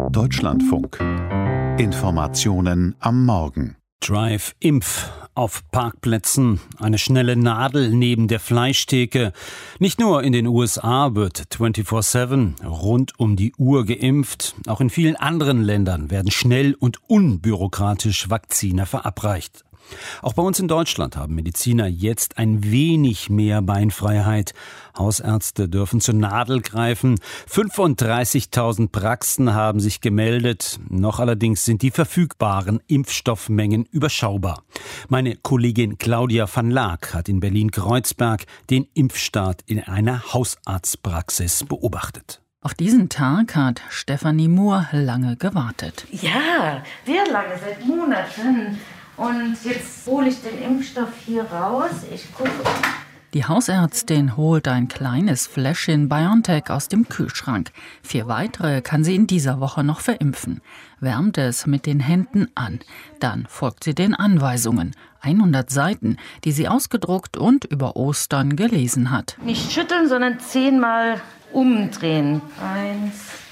Deutschlandfunk. Informationen am Morgen. Drive-Impf auf Parkplätzen, eine schnelle Nadel neben der Fleischtheke. Nicht nur in den USA wird 24/7 rund um die Uhr geimpft. Auch in vielen anderen Ländern werden schnell und unbürokratisch Vakzine verabreicht. Auch bei uns in Deutschland haben Mediziner jetzt ein wenig mehr Beinfreiheit. Hausärzte dürfen zur Nadel greifen. 35.000 Praxen haben sich gemeldet. Noch allerdings sind die verfügbaren Impfstoffmengen überschaubar. Meine Kollegin Claudia van Laak hat in Berlin-Kreuzberg den Impfstart in einer Hausarztpraxis beobachtet. Auf diesen Tag hat Stefanie Mohr lange gewartet. Ja, sehr lange, seit Monaten. Und jetzt hole ich den Impfstoff hier raus. Ich gucke. Die Hausärztin holt ein kleines Fläschchen BioNTech aus dem Kühlschrank. 4 weitere kann sie in dieser Woche noch verimpfen. Wärmt es mit den Händen an. Dann folgt sie den Anweisungen. 100 Seiten, die sie ausgedruckt und über Ostern gelesen hat. Nicht schütteln, sondern 10-mal umdrehen. 1,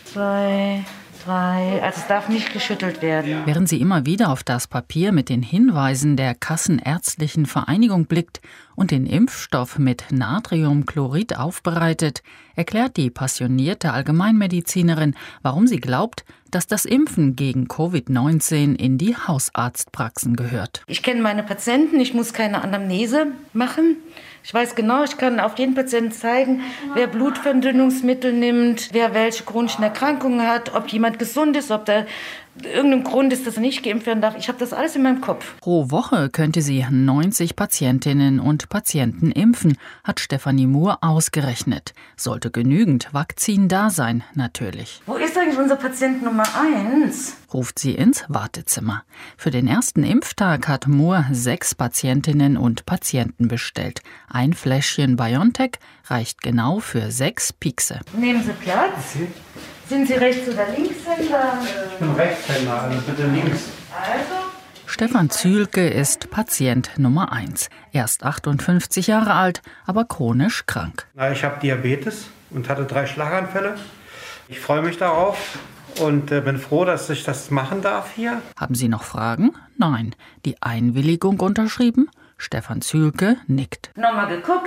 2, 3. Also es darf nicht geschüttelt werden. Während sie immer wieder auf das Papier mit den Hinweisen der Kassenärztlichen Vereinigung blickt und den Impfstoff mit Natriumchlorid aufbereitet, erklärt die passionierte Allgemeinmedizinerin, warum sie glaubt, dass das Impfen gegen Covid-19 in die Hausarztpraxen gehört. Ich kenne meine Patienten, ich muss keine Anamnese machen. Ich weiß genau, ich kann auf jeden Patienten zeigen, wer Blutverdünnungsmittel nimmt, wer welche chronischen Erkrankungen hat, ob jemand gesund ist, ob da irgendein Grund ist, dass er nicht geimpft werden darf. Ich habe das alles in meinem Kopf. Pro Woche könnte sie 90 Patientinnen und Patienten impfen, hat Stefanie Mohr ausgerechnet. Sollte genügend Vakzin da sein, natürlich. Wo ist eigentlich unser Patient Nummer 1? Ruft sie ins Wartezimmer. Für den ersten Impftag hat Mohr 6 Patientinnen und Patienten bestellt. Ein Fläschchen BioNTech reicht genau für 6 Piekse. Nehmen Sie Platz. Sind Sie Rechts- oder Linkshänder? Ich bin Rechtshänder, also bitte links. Also? Stefan Zühlke ist Patient Nummer 1. Er ist 58 Jahre alt, aber chronisch krank. Ich habe Diabetes und hatte 3 Schlaganfälle. Ich freue mich darauf und bin froh, dass ich das machen darf hier. Haben Sie noch Fragen? Nein. Die Einwilligung unterschrieben? Stefan Zühlke nickt. Nochmal geguckt,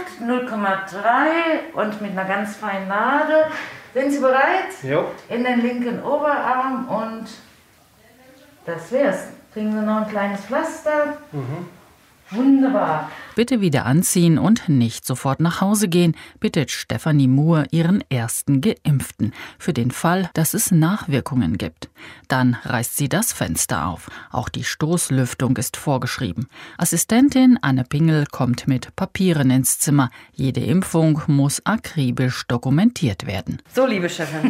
0,3 und mit einer ganz feinen Nadel. Sind Sie bereit? Jo. In den linken Oberarm und das wär's. Kriegen Sie noch ein kleines Pflaster. Wunderbar. Bitte wieder anziehen und nicht sofort nach Hause gehen, bittet Stefanie Mohr ihren ersten Geimpften, für den Fall, dass es Nachwirkungen gibt. Dann reißt sie das Fenster auf. Auch die Stoßlüftung ist vorgeschrieben. Assistentin Anne Pingel kommt mit Papieren ins Zimmer. Jede Impfung muss akribisch dokumentiert werden. So, liebe Chefin,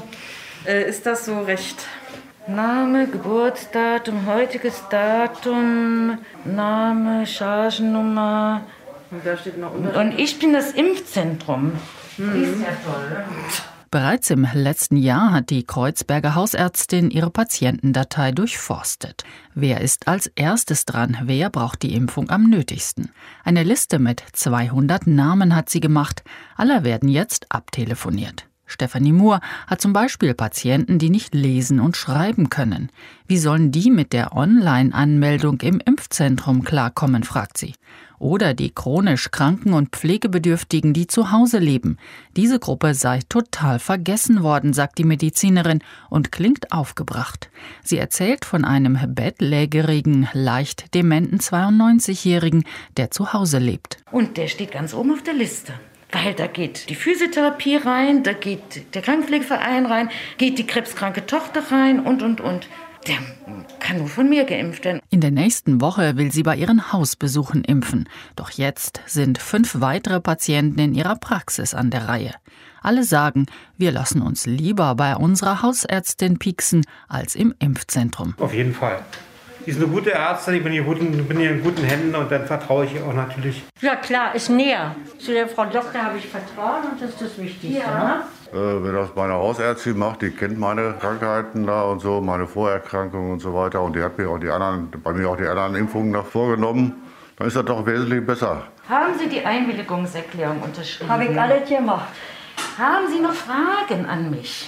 ist das so recht? Name, Geburtsdatum, heutiges Datum, Name, Chargennummer. Und da steht noch Und ich bin das Impfzentrum. Ist ja toll. Bereits im letzten Jahr hat die Kreuzberger Hausärztin ihre Patientendatei durchforstet. Wer ist als erstes dran? Wer braucht die Impfung am nötigsten? Eine Liste mit 200 Namen hat sie gemacht. Alle werden jetzt abtelefoniert. Stefanie Mohr hat zum Beispiel Patienten, die nicht lesen und schreiben können. Wie sollen die mit der Online-Anmeldung im Impfzentrum klarkommen, fragt sie. Oder die chronisch Kranken und Pflegebedürftigen, die zu Hause leben. Diese Gruppe sei total vergessen worden, sagt die Medizinerin und klingt aufgebracht. Sie erzählt von einem bettlägerigen, leicht dementen 92-Jährigen, der zu Hause lebt. Und der steht ganz oben auf der Liste. Weil da geht die Physiotherapie rein, da geht der Krankenpflegeverein rein, geht die krebskranke Tochter rein und. Der kann nur von mir geimpft werden. In der nächsten Woche will sie bei ihren Hausbesuchen impfen. Doch jetzt sind 5 weitere Patienten in ihrer Praxis an der Reihe. Alle sagen, wir lassen uns lieber bei unserer Hausärztin pieksen als im Impfzentrum. Auf jeden Fall. Die ist eine gute Ärztin, ich bin hier in guten Händen und dann vertraue ich ihr auch natürlich. Ja klar, ist näher. Zu der Frau Doktor habe ich Vertrauen und das ist das Wichtigste. Ja. Wenn das meine Hausärztin macht, die kennt meine Krankheiten da und so, meine Vorerkrankungen und so weiter. Und die hat mir auch bei mir auch die anderen Impfungen noch vorgenommen. Dann ist das doch wesentlich besser. Haben Sie die Einwilligungserklärung unterschrieben? Habe ich alles gemacht. Haben Sie noch Fragen an mich?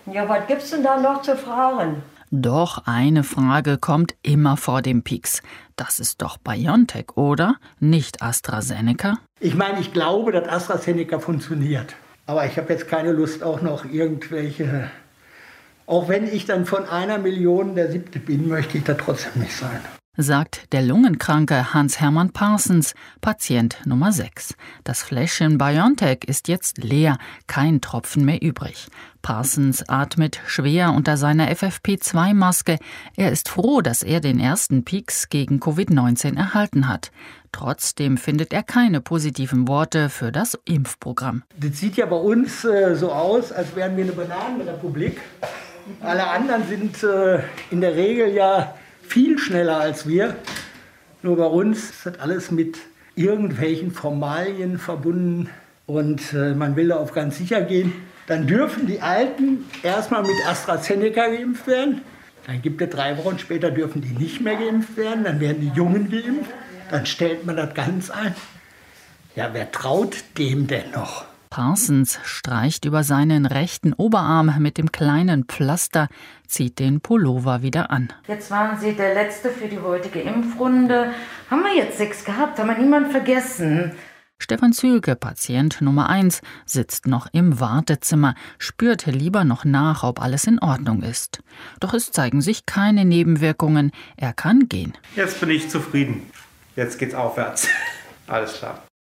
Ja, was gibt's denn da noch zu fragen? Doch eine Frage kommt immer vor dem Pieks. Das ist doch BioNTech, oder? Nicht AstraZeneca? Ich meine, ich glaube, dass AstraZeneca funktioniert. Aber ich habe jetzt keine Lust, auch noch irgendwelche... Auch wenn ich dann von 1 Million der 7. bin, möchte ich da trotzdem nicht sein. Sagt der Lungenkranke Hans-Hermann Parsons, Patient Nummer 6. Das Fläschchen BioNTech ist jetzt leer, kein Tropfen mehr übrig. Parsons atmet schwer unter seiner FFP2-Maske. Er ist froh, dass er den ersten Pieks gegen Covid-19 erhalten hat. Trotzdem findet er keine positiven Worte für das Impfprogramm. Das sieht ja bei uns so aus, als wären wir eine Bananenrepublik. Alle anderen sind in der Regel ja viel schneller als wir. Nur bei uns ist das alles mit irgendwelchen Formalien verbunden und man will da auf ganz sicher gehen. Dann dürfen die Alten erstmal mit AstraZeneca geimpft werden. Dann gibt es 3 Wochen später, dürfen die nicht mehr geimpft werden. Dann werden die Jungen geimpft. Dann stellt man das ganz ein. Ja, wer traut dem denn noch? Parsons streicht über seinen rechten Oberarm mit dem kleinen Pflaster, zieht den Pullover wieder an. Jetzt waren Sie der Letzte für die heutige Impfrunde. Haben wir jetzt 6 gehabt? Haben wir niemanden vergessen? Stefan Zühlke, Patient Nummer 1, sitzt noch im Wartezimmer, spürt lieber noch nach, ob alles in Ordnung ist. Doch es zeigen sich keine Nebenwirkungen. Er kann gehen. Jetzt bin ich zufrieden. Jetzt geht's aufwärts. Alles klar.